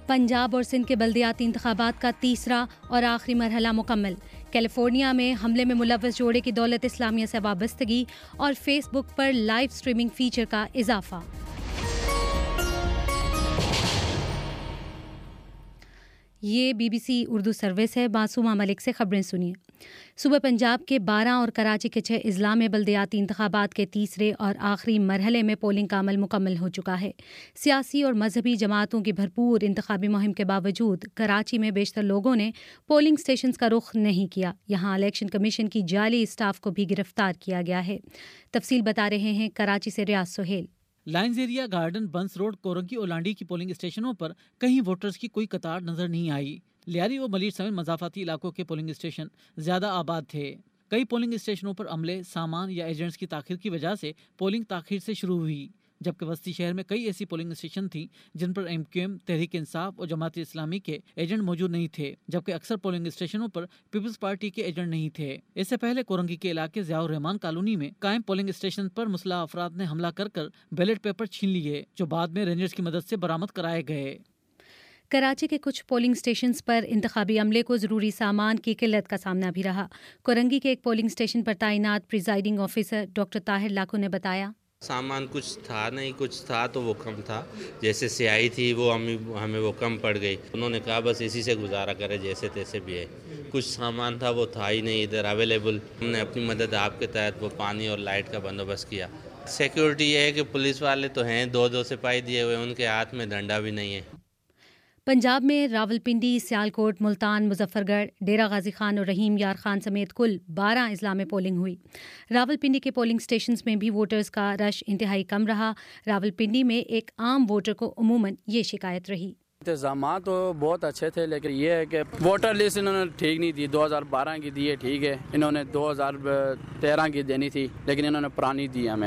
پنجاب اور سندھ کے بلدیاتی انتخابات کا تیسرا اور آخری مرحلہ مکمل۔ کیلیفورنیا میں حملے میں ملوث جوڑے کی دولت اسلامیہ سے وابستگی اور فیس بک پر لائیو سٹریمنگ فیچر کا اضافہ۔ یہ B B C Urdu service ہے۔ معصومہ ملک سے خبریں سنیے۔ صوبہ پنجاب کے 12 اور کراچی کے 6 اضلاع میں بلدیاتی انتخابات کے تیسرے اور آخری مرحلے میں پولنگ کا عمل مکمل ہو چکا ہے۔ سیاسی اور مذہبی جماعتوں کی بھرپور انتخابی مہم کے باوجود کراچی میں بیشتر لوگوں نے پولنگ اسٹیشنز کا رخ نہیں کیا۔ یہاں الیکشن کمیشن کی جعلی اسٹاف کو بھی گرفتار کیا گیا ہے۔ تفصیل بتا رہے ہیں کراچی سے Riaz Sohail. Lines area, garden, Bunns road, Korangi اور لانڈی کی پولنگ اسٹیشنوں پر کہیں ووٹرز کی کوئی قطار نظر نہیں آئی۔ لیاری و ملیر سمیت مضافاتی علاقوں کے پولنگ اسٹیشن زیادہ آباد تھے۔ کئی پولنگ اسٹیشنوں پر عملے، سامان یا ایجنٹس کی تاخیر کی وجہ سے پولنگ تاخیر سے شروع ہوئی، جبکہ وسطی شہر میں کئی ایسی پولنگ اسٹیشن تھیں جن پر M Q M, Tehreek Insaf اور جماعت اسلامی کے ایجنٹ موجود نہیں تھے، جبکہ اکثر پولنگ اسٹیشنوں پر پیپلز پارٹی کے ایجنٹ نہیں تھے۔ اس سے پہلے کورنگی کے علاقے ضیاء الرحمان کالونی میں قائم پولنگ اسٹیشن پر مسلح افراد نے حملہ کر بیلٹ پیپر چھین لیے، جو بعد میں رینجرز کی مدد سے برآمد کرائے گئے۔ کراچی کے کچھ پولنگ اسٹیشنز پر انتخابی عملے کو ضروری سامان کی قلت کا سامنا بھی رہا۔ کورنگی کے ایک پولنگ اسٹیشن پر تعینات presiding officer doctor Tahir Lakho نے بتایا، سامان کچھ تھا نہیں، کچھ تھا تو وہ کم تھا، جیسے سیاہی تھی وہ ہمیں وہ کم پڑ گئی۔ انہوں نے کہا بس اسی سے گزارا کرے جیسے تیسے بھی ہے۔ کچھ سامان تھا وہ تھا ہی نہیں ادھر اویلیبل۔ ہم نے اپنی مدد آپ کے تحت وہ پانی اور لائٹ کا بندوبست کیا۔ سیکیورٹی یہ ہے کہ پولیس والے تو ہیں، دو سپاہی دیے ہوئے، ان کے ہاتھ میں ڈنڈا بھی نہیں ہے۔ پنجاب میں راولپنڈی، سیالکوٹ، ملتان، مظفر گڑھ، ڈیرہ غازی خان اور رحیم یار خان سمیت کل 12 اضلاع میں پولنگ ہوئی۔ راولپنڈی کے پولنگ اسٹیشنز میں بھی ووٹرز کا رش انتہائی کم رہا۔ راولپنڈی میں ایک عام ووٹر کو عموماً یہ شکایت رہی، انتظامات تو بہت اچھے تھے، لیکن یہ ہے کہ ووٹر لسٹ انہوں نے ٹھیک نہیں دی۔ 2012 کی دی ہے، ٹھیک ہے، انہوں نے 2013 کی دینی تھی، لیکن انہوں نے پرانی دی ہمیں۔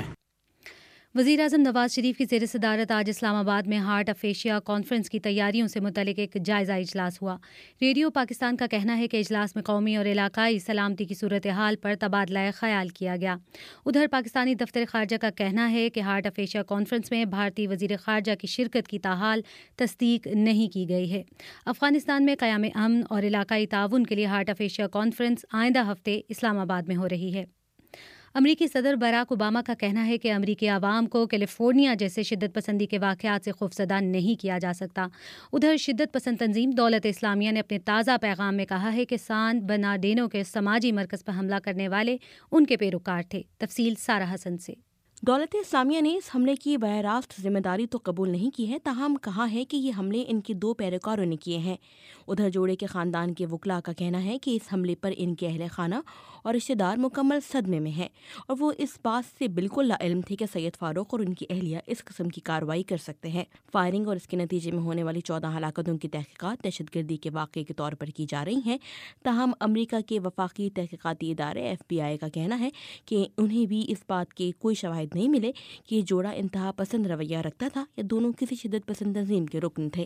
وزیر اعظم نواز شریف کی زیر صدارت آج اسلام آباد میں ہارٹ آف ایشیا کانفرنس کی تیاریوں سے متعلق ایک جائزہ اجلاس ہوا۔ ریڈیو پاکستان کا کہنا ہے کہ اجلاس میں قومی اور علاقائی سلامتی کی صورتحال پر تبادلہ خیال کیا گیا۔ ادھر پاکستانی دفتر خارجہ کا کہنا ہے کہ ہارٹ آف ایشیا کانفرنس میں بھارتی وزیر خارجہ کی شرکت کی تاحال تصدیق نہیں کی گئی ہے۔ افغانستان میں قیام امن اور علاقائی تعاون کے لیے ہارٹ آف ایشیا کانفرنس آئندہ ہفتے اسلام آباد میں ہو رہی ہے۔ امریکی صدر باراک اوباما کا کہنا ہے کہ امریکی عوام کو کیلیفورنیا جیسے شدت پسندی کے واقعات سے خوفزدہ نہیں کیا جا سکتا۔ ادھر شدت پسند تنظیم دولت اسلامیہ نے اپنے تازہ پیغام میں کہا ہے کہ سان برنارڈینو کے سماجی مرکز پر حملہ کرنے والے ان کے پیروکار تھے۔ تفصیل سارہ حسن سے۔ دولت اسلامیہ نے اس حملے کی براہ راست ذمہ داری تو قبول نہیں کی ہے، تاہم کہا ہے کہ یہ حملے ان کے 2 پیروکاروں نے کیے ہیں۔ ادھر جوڑے کے خاندان کے وکلاء کا کہنا ہے کہ اس حملے پر ان کے اہل خانہ اور رشتہ دار مکمل صدمے میں ہیں اور وہ اس بات سے بالکل لاعلم تھے کہ سید فاروق اور ان کی اہلیہ اس قسم کی کارروائی کر سکتے ہیں۔ فائرنگ اور اس کے نتیجے میں ہونے والی 14 ہلاکتوں کی تحقیقات دہشت گردی کے واقعے کے طور پر کی جا رہی ہیں، تاہم امریکہ کے وفاقی تحقیقاتی ادارے FBI کا کہنا ہے کہ انہیں بھی اس بات کے کوئی شواہد نہیں ملے کہ یہ جوڑا انتہا پسند رویہ رکھتا تھا یا دونوں کسی شدت پسند تنظیم کے رکن تھے۔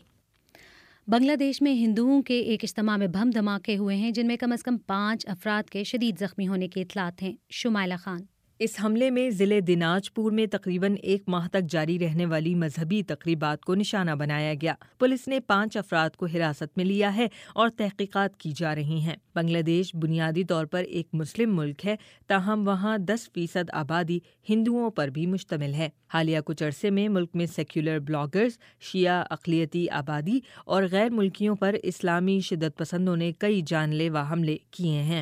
بنگلہ دیش میں ہندوؤں کے ایک اجتماع میں بم دھماکے ہوئے ہیں جن میں کم از کم 5 افراد کے شدید زخمی ہونے کی اطلاعات ہیں۔ شمائلہ خان۔ اس حملے میں ضلع دیناج پور میں تقریباً 1 ماہ تک جاری رہنے والی مذہبی تقریبات کو نشانہ بنایا گیا۔ پولیس نے 5 افراد کو حراست میں لیا ہے اور تحقیقات کی جا رہی ہیں۔ بنگلہ دیش بنیادی طور پر ایک مسلم ملک ہے، تاہم وہاں 10% آبادی ہندوؤں پر بھی مشتمل ہے۔ حالیہ کچھ عرصے میں ملک میں سیکولر بلاگرز، شیعہ اقلیتی آبادی اور غیر ملکیوں پر اسلامی شدت پسندوں نے کئی جان لیوا حملے کیے ہیں۔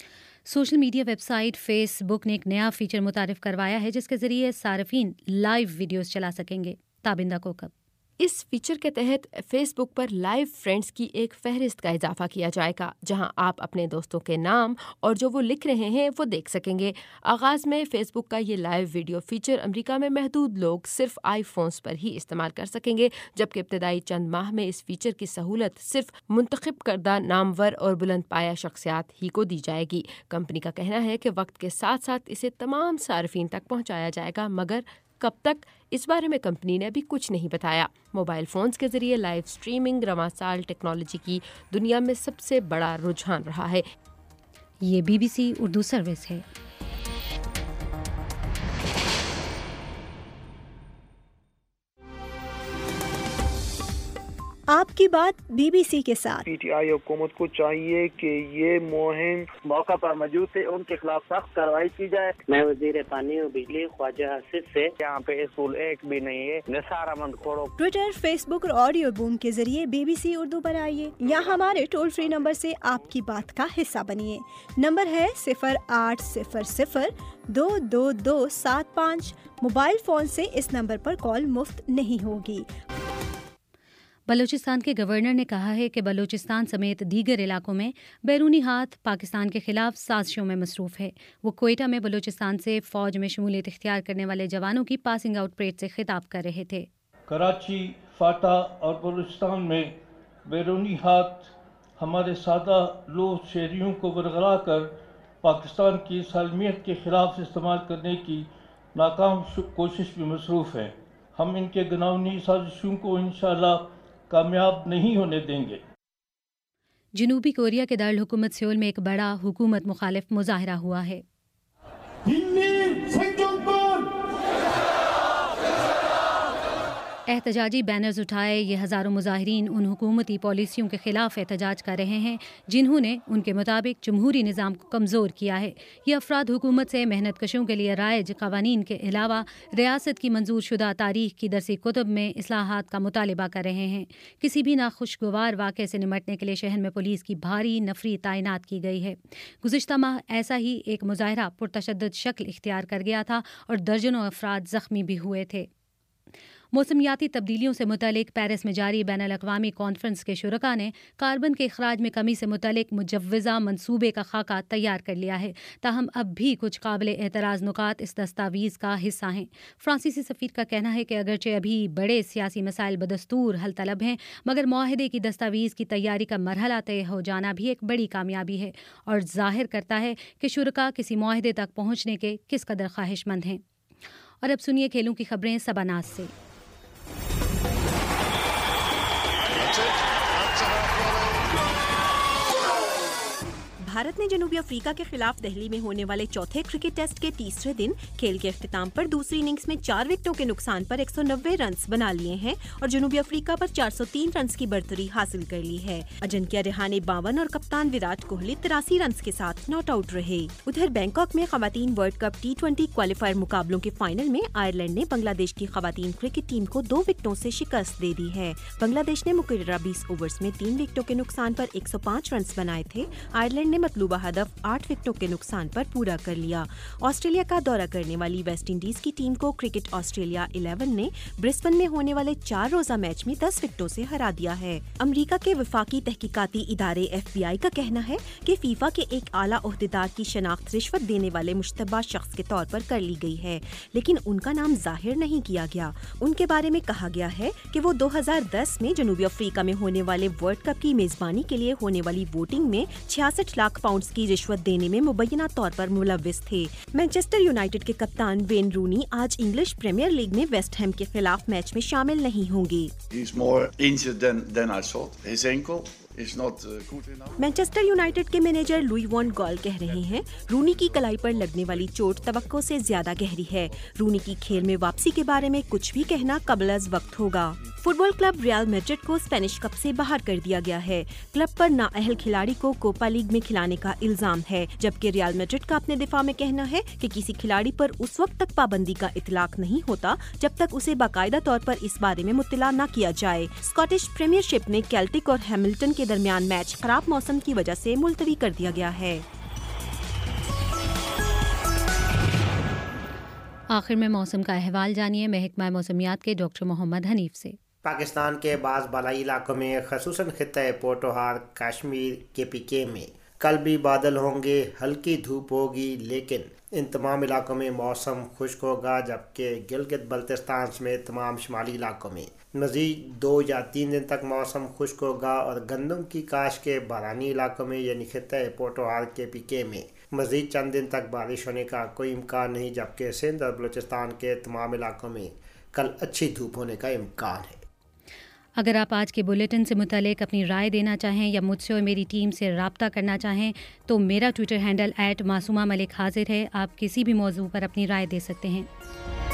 Social media website Facebook نے ایک نیا فیچر متعارف کروایا ہے جس کے ذریعے صارفین لائیو ویڈیوز چلا سکیں گے۔ تابندہ کوکب۔ اس فیچر کے تحت فیس بک پر لائیو فرینڈز کی ایک فہرست کا اضافہ کیا جائے گا، جہاں آپ اپنے دوستوں کے نام اور جو وہ لکھ رہے ہیں وہ دیکھ سکیں گے۔ آغاز میں فیس بک کا یہ لائیو ویڈیو فیچر امریکہ میں محدود لوگ صرف آئی فونز پر ہی استعمال کر سکیں گے، جبکہ ابتدائی چند ماہ میں اس فیچر کی سہولت صرف منتخب کردہ نامور اور بلند پایہ شخصیات ہی کو دی جائے گی۔ کمپنی کا کہنا ہے کہ وقت کے ساتھ ساتھ اسے تمام صارفین تک پہنچایا جائے گا، مگر کب تک اس بارے میں کمپنی نے ابھی کچھ نہیں بتایا۔ موبائل فونز کے ذریعے لائیو سٹریمنگ رواں سال ٹیکنالوجی کی دنیا میں سب سے بڑا رجحان رہا ہے۔ یہ BBC اردو سروس ہے۔ آپ کی بات BBC کے ساتھ۔ PTI حکومت کو چاہیے کہ یہ مہم موقع پر موجود تھے، ان کے خلاف سخت کارروائی کی جائے۔ میں وزیر پانی و بجلی خواجہ حسیب سے، یہاں پہ اسکول ایک بھی نہیں ہے، نثارہ مند کھوڑو۔ ٹویٹر، فیس بک اور آڈیو بوم کے ذریعے BBC اردو پر آئیے یا ہمارے ٹول فری نمبر سے آپ کی بات کا حصہ بنیے۔ نمبر ہے 0800-222-75۔ موبائل فون سے اس نمبر پر کال مفت نہیں ہوگی۔ بلوچستان کے گورنر نے کہا ہے کہ بلوچستان سمیت دیگر علاقوں میں بیرونی ہاتھ پاکستان کے خلاف سازشوں میں مصروف ہے۔ وہ کوئٹہ میں بلوچستان سے فوج میں شمولیت اختیار کرنے والے جوانوں کی پاسنگ آؤٹ پریڈ سے خطاب کر رہے تھے۔ کراچی، فاٹا اور بلوچستان میں بیرونی ہاتھ ہمارے سادہ لوہ شہریوں کو ورغلا کر پاکستان کی سالمیت کے خلاف استعمال کرنے کی ناکام کوشش میں مصروف ہیں۔ ہم ان کے گناہونی سازشوں کو انشاءاللہ کامیاب نہیں ہونے دیں گے۔ جنوبی کوریا کے دارالحکومت سیول میں ایک بڑا حکومت مخالف مظاہرہ ہوا ہے۔ احتجاجی بینرز اٹھائے یہ ہزاروں مظاہرین ان حکومتی پالیسیوں کے خلاف احتجاج کر رہے ہیں جنہوں نے ان کے مطابق جمہوری نظام کو کمزور کیا ہے۔ یہ افراد حکومت سے محنت کشوں کے لیے رائج قوانین کے علاوہ ریاست کی منظور شدہ تاریخ کی درسی کتب میں اصلاحات کا مطالبہ کر رہے ہیں۔ کسی بھی ناخوشگوار واقعے سے نمٹنے کے لیے شہر میں پولیس کی بھاری نفری تعینات کی گئی ہے۔ گزشتہ ماہ ایسا ہی ایک مظاہرہ پرتشدد شکل اختیار کر گیا تھا اور درجنوں افراد زخمی بھی ہوئے تھے۔ موسمیاتی تبدیلیوں سے متعلق پیرس میں جاری بین الاقوامی کانفرنس کے شرکاء نے کاربن کے اخراج میں کمی سے متعلق مجوزہ منصوبے کا خاکہ تیار کر لیا ہے، تاہم اب بھی کچھ قابل اعتراض نکات اس دستاویز کا حصہ ہیں۔ فرانسیسی سفیر کا کہنا ہے کہ اگرچہ ابھی بڑے سیاسی مسائل بدستور حل طلب ہیں، مگر معاہدے کی دستاویز کی تیاری کا مرحلہ طے ہو جانا بھی ایک بڑی کامیابی ہے اور ظاہر کرتا ہے کہ شرکاء کسی معاہدے تک پہنچنے کے کس قدر خواہش مند ہیں۔ اور اب سنیے کھیلوں کی خبریں سبا ناز سے۔ بھارت نے جنوبی افریقہ کے خلاف دہلی میں ہونے والے چوتھے کرکٹ ٹیسٹ کے تیسرے دن کھیل کے اختتام پر دوسری اننگز میں 4 وکٹوں کے نقصان پر 190 رنز بنا لیے ہیں اور جنوبی افریقہ پر 403 رنز کی برتری حاصل کر لی ہے۔ اجنکیا رہانے 52 اور کپتان وراٹ کوہلی 83 رنز کے ساتھ ناٹ آؤٹ رہے۔ ادھر بینکاک میں خواتین ورلڈ کپ T20 کوالیفائر مقابلوں کے فائنل میں آئرلینڈ نے بنگلہ دیش کی خواتین کرکٹ ٹیم کو 2 وکٹوں سے شکست دے دی ہے۔ بنگلہ دیش نے مقررہ 20 اوورز میں 3 وکٹوں کے نقصان پر 105 رنز بنائے تھے۔ آئرلینڈ نے مطلوبہ ہدف 8 وکٹوں کے نقصان پر پورا کر لیا۔ آسٹریلیا کا دورہ کرنے والی ویسٹ انڈیز کی ٹیم کو کرکٹ آسٹریلیا 11 نے برسبن میں ہونے والے 4 روزہ میچ میں 10 وکٹوں سے ہرا دیا ہے۔ امریکہ کے وفاقی تحقیقاتی ادارے FBI کا کہنا ہے کہ فیفا کے ایک اعلیٰ عہدیدار کی شناخت رشوت دینے والے مشتبہ شخص کے طور پر کر لی گئی ہے، لیکن ان کا نام ظاہر نہیں کیا گیا۔ ان کے بارے میں کہا گیا ہے کہ وہ 2010 میں جنوبی افریقہ میں ہونے والے ورلڈ کپ کی میزبانی کے لیے ہونے والی ووٹنگ میں 66 لاکھ پاؤنڈز کی رشوت دینے میں مبینہ طور پر ملوث تھے۔ مانچسٹر یونائیٹڈ کے کپتان وین رونی آج انگلش پریمیئر لیگ میں ویسٹ ہیم کے خلاف میچ میں شامل نہیں ہوں گے۔ مانچسٹر یونائیٹڈ کے مینیجر لوئی وان گال کہہ رہے ہیں رونی کی کلائی پر لگنے والی چوٹ توقع سے زیادہ گہری ہے۔ رونی کی کھیل میں واپسی کے بارے میں کچھ بھی کہنا قبل از وقت ہوگا۔ Football club Real Madrid کو اسپینش کپ سے باہر کر دیا گیا ہے۔ کلب پر نااہل کھلاڑی کو کوپا لیگ میں کھلانے کا الزام ہے، جبکہ ریال میڈرڈ کا اپنے دفاع میں کہنا ہے کہ کسی کھلاڑی پر اس وقت تک پابندی کا اطلاق نہیں ہوتا جب تک اسے باقاعدہ طور پر اس بارے میں مطلع نہ کیا جائے۔ اسکاٹش پریمیئر شپ میں کیلٹک اور ہیملٹن کے درمیان میچ خراب موسم کی وجہ سے ملتوی کر دیا گیا ہے۔ آخر میں موسم کا احوال جانیے محکمہ موسمیات کے ڈاکٹر محمد حنیف سے۔ پاکستان کے بعض بالائی علاقوں میں خصوصاً خطہ پوٹوہار، کشمیر، KPK میں کل بھی بادل ہوں گے، ہلکی دھوپ ہوگی، لیکن ان تمام علاقوں میں موسم خشک ہوگا، جبکہ گلگت بلتستان سمیت تمام شمالی علاقوں میں مزید 2 یا 3 دن تک موسم خشک ہوگا اور گندم کی کاشت کے بارانی علاقوں میں یعنی خطہ پوٹوہار KPK میں مزید چند دن تک بارش ہونے کا کوئی امکان نہیں، جبکہ سندھ اور بلوچستان کے تمام علاقوں میں کل اچھی دھوپ ہونے کا امکان ہے۔ اگر آپ آج کے بلیٹن سے متعلق اپنی رائے دینا چاہیں یا مجھ سے اور میری ٹیم سے رابطہ کرنا چاہیں تو میرا ٹویٹر ہینڈل @معصومہ ملک حاضر ہے۔ آپ کسی بھی موضوع پر اپنی رائے دے سکتے ہیں۔